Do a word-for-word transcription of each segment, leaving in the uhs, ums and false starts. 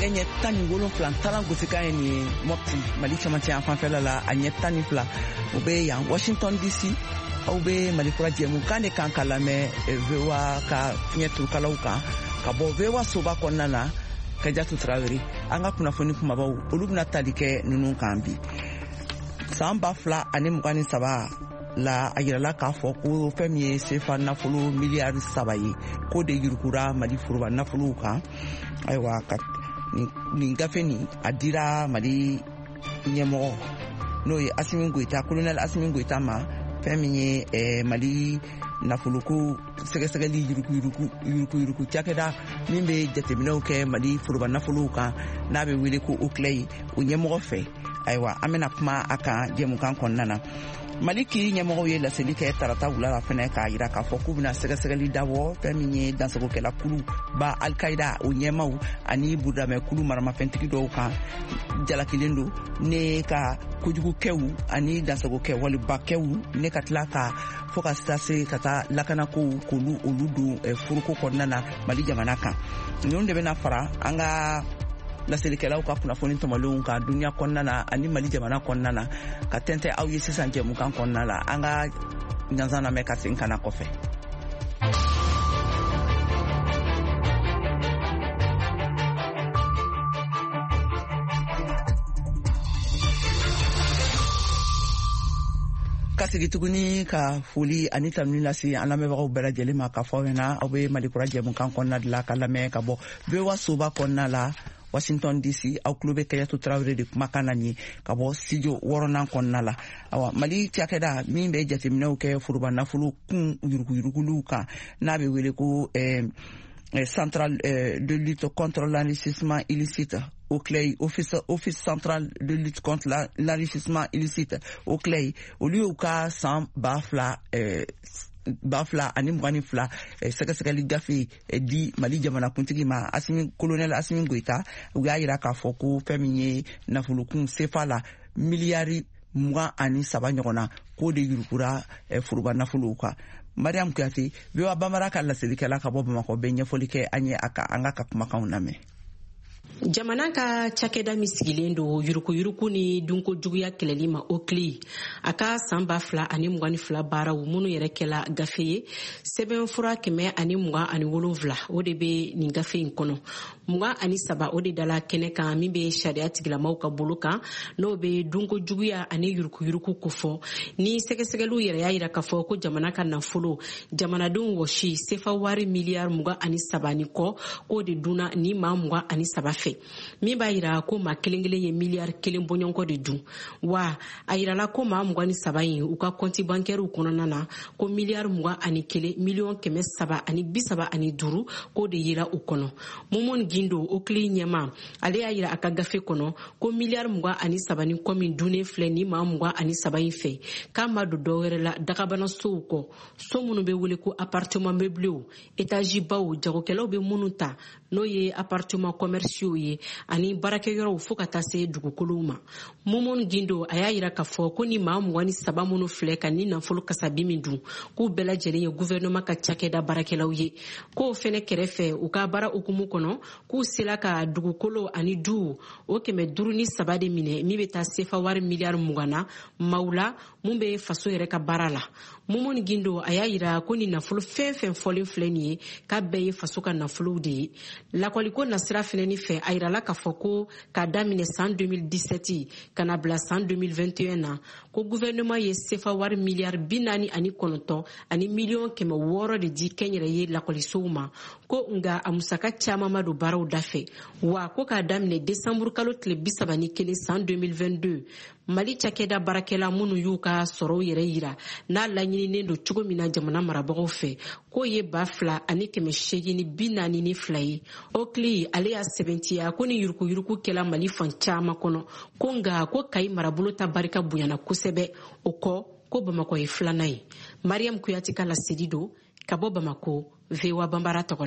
nɛgɛ ɲɛ tan ni wolonfila talan gosikan ye nin ye Mopti Mali cɛmancɛ yan fanfɛla la a ɲɛ tan ni fila o bɛ yan Washington D C aw bɛ Mali kura jɛmukan de kan ka lamɛn V O A ka fiɲɛ turukalaw kan ka bɔ V O A soba kɔnɔna na Kajatu Tarawele an ka kunnafoni kumabaw olu bɛna tali kɛ ninnu kan bi san ba fila ani mugan ni saba la a yirala k'a fɔ ko fɛn min ye sefa nafolo miliyari saba ye ko de yurukura Mali foroba nafolow kan ayiwa ka nin gafe nin a dira Mali ɲɛmɔgɔ n'o ye Asimi Goita colonel Asimi Goita ma fɛn min ye eh, Mali nafoloko sɛgɛsɛgɛli yuruku yuruku yuruku yuruku cakɛda min bɛ jateminɛw kɛ Mali foroba nafolow kan n'a bɛ wele ko O C L E I o ɲɛmɔgɔ fɛ ayiwa an bɛna kuma a kan jɛmukan kɔnɔna na Mali k'i ɲɛmɔgɔw ye laseli kɛ tarata wula la fɛnɛ k'a jira k'a fɔ k'u bɛna sɛgɛsɛgɛli dabɔ fɛn min ye dansagokɛla kulu ba Al-Qaida o ɲɛmaw ani budamɛ kulu maramafɛntigi dɔw kan jalakilen don ne ka kojugukɛw ani dansagokɛ walibakɛw ne ka tila ka fɔ ka sase ka taa lakanakow k'olu olu don furuko kɔnɔna na Mali jamana kan ninnu de bɛna fara an ka laselikɛlaw ka kunnafoni tɔmɔlenw ka dunya kɔnɔna na ani Mali jamana kɔnɔna na ka tɛntɛ aw ye sisan jɛmukan kɔnɔna la an ka ɲanzan lamɛn ka segin kana kɔfɛ. Ka sigi tuguni ka foli ani tanuni lase an lamɛnbagaw bɛɛ lajɛlen ma k'a fɔ aw ɲɛna aw bɛ Mali kura jɛmukan kɔnɔna de la ka lamɛn ka bɔ V O A soba kɔnɔna la Washington D C aw tulo bɛ Kajatu Tarawele de kumakan na nin ka bɔ studio wɔɔrɔnan kɔnɔna la awa Mali cakɛda min bɛ jateminɛw kɛ foroba nafolo kun yuruguyuruguliw kan n'a bɛ wele ko eh, central eh, de lutte contre l'enrichissement illicite O C L E I, Office, Office central de lutte contre l'enrichissement illicite O C L E I olu y'u ka san ba fila eh, ba fila ani mugan ni fila sɛgɛsɛgɛli gafe di Mali jamana kuntigi ma Asimi colonel Asimi Goita u y'a jira k'a fɔ ko fɛn min ye nafolokun sefa la miliyari mugan ani saba ɲɔgɔnna k'o de yurukura foroba nafolow kan Mariam Kuyate V O A Banbara ka laselikɛla ka bɔ Bamakɔ bɛ ɲɛfɔli kɛ an ye a ka an ka kumakanw lamɛn. Jamana ka cakɛda min sigilen don yurukuyuruku ni dunko juguya kɛlɛli ma O C L E I a ka san ba fila ani mugan ni fila baaraw minnu yɛrɛ kɛla gafe ye sɛbɛn fura kɛmɛ ani mugan ani wolonfila o de bɛ nin gafe in kɔnɔ mugan ani saba o de dala kɛnɛ kan min bɛ sariya tigilamaw ka bolo kan n'o bɛ dunko juguya ani yurukuyuruku kofɔ ni sɛgɛsɛgɛliw yɛrɛ y'a jira k'a fɔ ko jamana ka nafolo jamanadenw wɔsi sefa wari miliyari mugan ani saba ni kɔ k'o de dunna ni maa mugan ani saba fɛ min b'a jira ko maa kelen kelen ye miliyari kelen bɔɲɔgɔnkɔ de dun wa a jirala ko maa mugan ni saba in u ka kɔnti bankɛriw kɔnɔna na ko miliyari mugan ani kelen miliyɔn kɛmɛ saba ani bi saba ani duuru k'o de yira u kɔnɔ Mumuni Gindo O C L E I ɲɛma ale y'a jira a ka gafe kɔnɔ ko miliyari mugan ani saba ni kɔ min dunnen filɛ ni maa mugan ani saba in fɛ k'a ma don dɔwɛrɛ la dagabana sow kɔ so minnu bɛ wele ko appartement meublés étage baw jagokɛlaw bɛ minnu ta n'o ye appartement commerciaux ye ani baarakɛyɔrɔw fo ka taa se dugukolow ma Mumuni Gindo a y'a jira k'a fɔ ko ni maa mugan ni saba minnu filɛ ka ni nafolo kasabi min dun k'u bɛɛ lajɛlen ye gouvernement ka cakɛda baarakɛlaw ye k'o fɛnɛ kɛrɛfɛ u ka baara hukumu kɔnɔ k'u sela ka dugukolo ani du o kɛmɛ duuru ni saba de minɛ min bɛ taa sefa wari miliyari mugan na maaw la mun bɛ faso yɛrɛ ka baara la Mumuni Gindo a y'a jira ko ni nafolo fɛn fɛn fɔlen filɛ nin ye k'a bɛɛ ye faso ka nafolow de ye lakɔliko nasira fɛnɛ ni fɛ a jirala k'a fɔ ko k'a daminɛ san deux mille dix-sept ka na bila san deux mille vingt et un na ko gouvernement ye sefa wari miliyari bi naani ani kɔnɔntɔn ani miliyɔn kɛmɛ wɔɔrɔ de di kɛnyɛrɛ ye lakɔlisow ma ko nga a musaka caman ma don baaraw dafɛ wa ko k'a daminɛ desanburu kalo tile bi saba ni kelen san deux mille vingt-deux Mali cakɛda baarakɛla minnu y'u ka sɔrɔw yɛrɛ yira n'a laɲininen don cogo min na jamana marabagaw fɛ k'o ye ba fila ani kɛmɛ seegin ni bi naani ni fila ye O C L E I ale y'a sɛbɛntiya ko ni yurukuyuruku kɛla Mali fan caman kɔnɔ ko nga ko Kayi marabolo ta barika bonyana kosɛbɛ o kɔ ko Bamakɔ ye filanan ye Mariam Kuyate ka laseli don ka bɔ Bamako V O A Banbara tɔgɔ la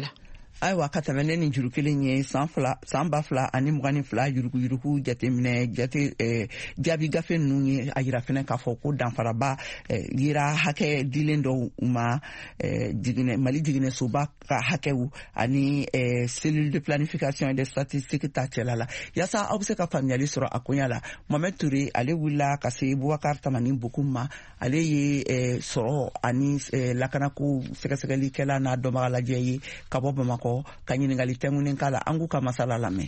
ayiwa ka tɛmɛ ne ni juru kelen ye san fila san ba fila ani mugan ni fila yuruguyurugu jateminɛ jate jaabi gafe ninnu ye a yira fɛnɛ k'a fɔ ko danfaraba yera hakɛ dilen dɔw ma mali jiginɛsoba ka hakɛw ani cellule de planification et de statistique ta cɛla la yaasa aw bɛ se ka faamuyali sɔrɔ a koɲa la Mohamed Touré ale wulila ka se Boubacar Tamani Bokoum ma ale ye sɔrɔ ani lakanako sɛgɛsɛgɛlikɛla n'a dɔnbaga lajɛ ye ka bɔ Bamakɔ ka ɲininkali tɛŋunen k'a la an k'u ka masala lamɛn.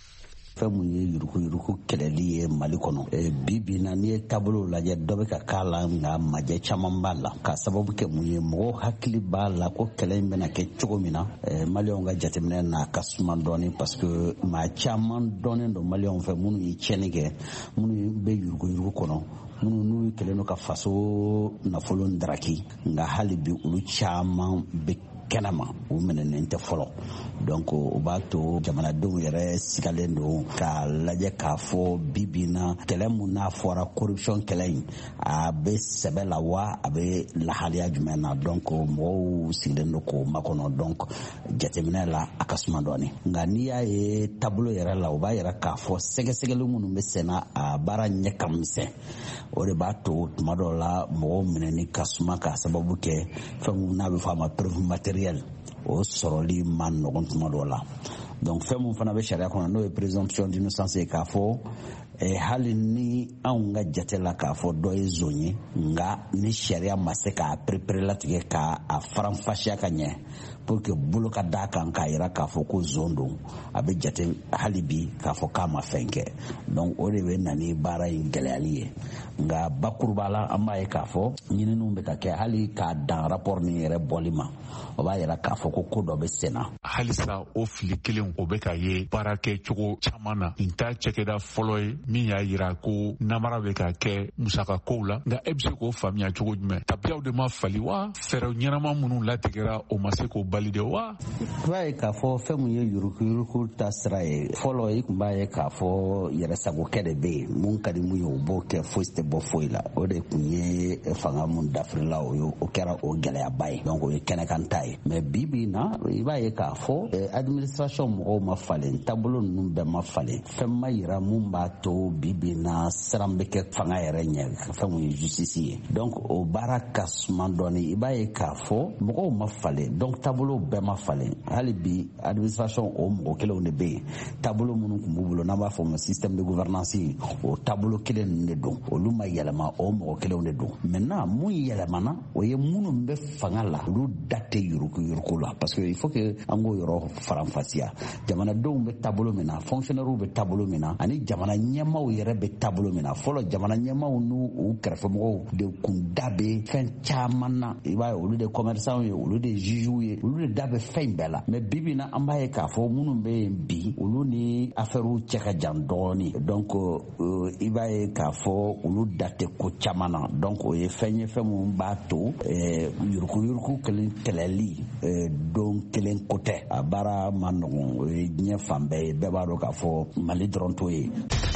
fɛn mun ye yuruku yuruku kɛlɛli ye Mali kɔnɔ bi bi na n'i ye taabolo lajɛ dɔ bɛ ka k'a la nka majɛ caman b'a la ka sababu kɛ mun ye mɔgɔw hakili b'a la ko kɛlɛ in bɛna kɛ cogo min na Maliyɛnw ka jateminɛ n'a ka suma dɔɔni parce que maa caman dɔnnen don Maliyɛnw fɛ minnu ye tiɲɛni kɛ minnu bɛ yuruku yuruku kɔnɔ minnu n'u kɛlen don ka faso nafolo daraki nka hali bi olu caman bɛ kɛnɛma u minɛnen tɛ fɔlɔ donc o b'a to jamanadenw yɛrɛ sigalen don k'a lajɛ k'a fɔ bi bi na kɛlɛ mun n'a fɔra corruption kɛlɛ in a bɛ sɛbɛ la wa a bɛ lahaliya jumɛn na donc mɔgɔw sigilen don k'o makɔnɔ donc jateminɛ la a ka suma dɔɔni nka n'i y'a ye taabolo yɛrɛ la o b'a yɛrɛ k'a fɔ sɛgɛsɛgɛli minnu bɛ senna a baara ɲɛ ka misɛn o de b'a to tuma dɔw la mɔgɔw minɛni ka suma k'a sababu kɛ fɛn n'a bɛ fɔ a ma preuve matérielle o sɔrɔli ma nɔgɔn tuma dɔw la donc fɛn mun fana bɛ sariya kɔnɔ n'o ye présomption d'innocence ye k'a fɔ hali ni anw ka jate la k'a fɔ dɔ ye zon ye nka ni sariya ma se k'a perepere latigɛ k'a faranfasiya ka ɲɛ pour que bolo ka d'a kan k'a yira k'a fɔ ko zon don a bɛ jate hali bi k'a fɔ k'a ma fɛn kɛ donc o de bɛ na ni baara in gɛlɛyali ye nka bakuruba la an b'a ye k'a fɔ ɲininiw bɛ ka kɛ hali k'a dan rapport nin yɛrɛ bɔli ma o b'a yira k'a fɔ ko ko dɔ bɛ sen na. halisa o fili kelen o bɛ ka ye baara kɛ cogo caman na nin t'a cɛkɛda fɔlɔ ye min y'a yira ko namara bɛ ka kɛ musaka kow la nka e bɛ se k'o faamuya cogo jumɛn tabiyaw de ma fali wa fɛɛrɛ ɲɛnama minnu latigɛra o ma se k'o bali de wa. i b'a ye k'a fɔ fɛn min ye yuruku yuruku ta sira ye fɔlɔ i tun b'a ye k'a fɔ yɛrɛsagokɛ de bɛ yen mun ka di mun ye o b'o kɛ foyi tɛ bɔ foyi la o de tun ye fanga mun dafirila o ye o kɛra o gɛlɛyaba ye donc o ye kɛnɛkan ta ye mais bi bi na i b'a ye k'a fɔ administration mɔgɔw ma falen taabolo ninnu bɛɛ ma falen fɛn ma yira mun b'a to bi bi na siran bɛ kɛ fanga yɛrɛ ɲɛ fɛn mun ye justice ye donc o baara ka suma dɔɔni i b'a ye k'a fɔ mɔgɔw ma falen donc taabolo bɛɛ ma falen hali bi administration o mɔgɔ kelenw de bɛ yen taabolo minnu tun b'u bolo n'an b'a fɔ o ma système de gouvernance o taabolo kelen ninnu de don olu ma yɛlɛma o mɔgɔ kelenw de don maintenant mun yɛlɛmana o ye minnu bɛ fanga la olu da tɛ yuruku yuruku la parce que il faut que an k'o yɔrɔ faranfasiya jamanadenw bɛ taabolo min na fonctionnaires bɛ taabolo min na ani jamana ɲɛmaaw yɛrɛ bɛ taabolo min na fɔlɔ jamana ɲɛmaaw n'u u kɛrɛfɛmɔgɔw de kun da bɛ fɛn caman na i b'a ye olu de commerçants ye olu de juges ye olu de da bɛ fɛn bɛɛ la mais bi bi na an b'a ye k'a fɔ minnu bɛ yen bi olu ni affaires cɛ ka jan dɔɔni donc euh, i b'a ye k'a fɔ olu da tɛ ko caman na donc o ye fɛn ye fɛn min b'a to euh, yuruku yuruku kelen kɛlɛli euh, don kelen ko tɛ a baara ma nɔgɔn o ye diɲɛ fan bɛɛ ye bɛɛ b'a dɔn k'a fɔ Mali dɔrɔn t'o ye.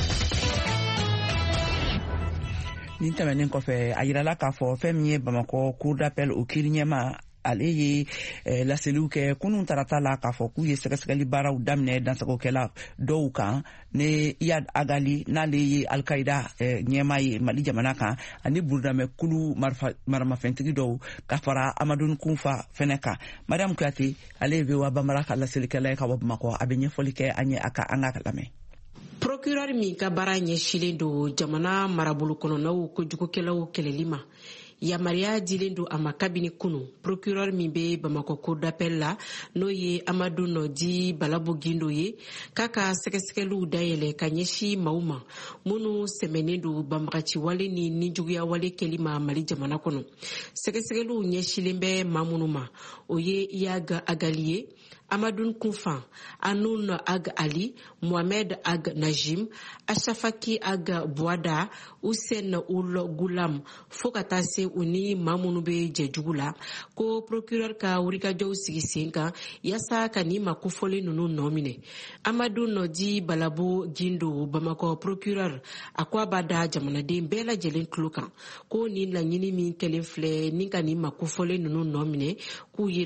nin tɛmɛnen kɔfɛ a yirala k'a fɔ fɛn min ye Bamakɔ cour d'appel o kiiri ɲɛma ale ye eh, laseliw kɛ kunun tarata la k'a fɔ k'u ye sɛgɛsɛgɛli baaraw daminɛ dansagokɛla dɔw kan ne Iyad Agali n'ale ye Al-Qaida eh, ɲɛma ye Mali jamana kan ani Burudamɛ kulu maramafɛntigi dɔw ka fara Amadou Kunfa fɛnɛ kan Mariam Kuyate ale ye V O A Bambara ka laselikɛla ye ka bɔ Bamakɔ a bɛ ɲɛfɔli kɛ an ye a ka an ka lamɛn. Procureur min ka baara ɲɛsilen don jamana marabolo kɔnɔnaw kojugukɛlaw kɛlɛli ma yamariya dilen don a ma kabini kunu procureur min bɛ Bamakɔ cour d'appel la n'o ye Amadou Nɔdi Balabo Gindo ye k'a ka sɛgɛsɛgɛliw dayɛlɛ ka ɲɛsi maaw ma minnu sɛmɛnen don banbagaci wale ni nijuguya wale kɛli ma Mali jamana kɔnɔ sɛgɛsɛgɛliw ɲɛsilen bɛ maa minnu ma o ye Iyad Agali ye Amadou Kunfa, Anoun Ag Ali, Mohamed Ag Najim, Ashafaki Ag Bouada, Hussein Oul Goulam, Fokatase Uni Mamounube Djedjoula, ko procureur ka Urika Djou Sigisenka, Yasa Kanima Koufole Nounou nomine. Amadou Nɔdi Balabo Gindo, Bamako procureur, Akwabada Jamanade Bela Jelen Klukan, ko ni la nyini min kelen fle, ni kanima Koufole Nounou nomine, ko